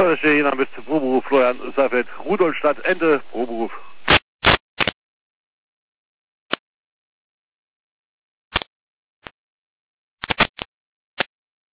So, das steht hier noch bis zum Proberuf Florian Seifeld, Rudolstadt, Ende, Proberuf.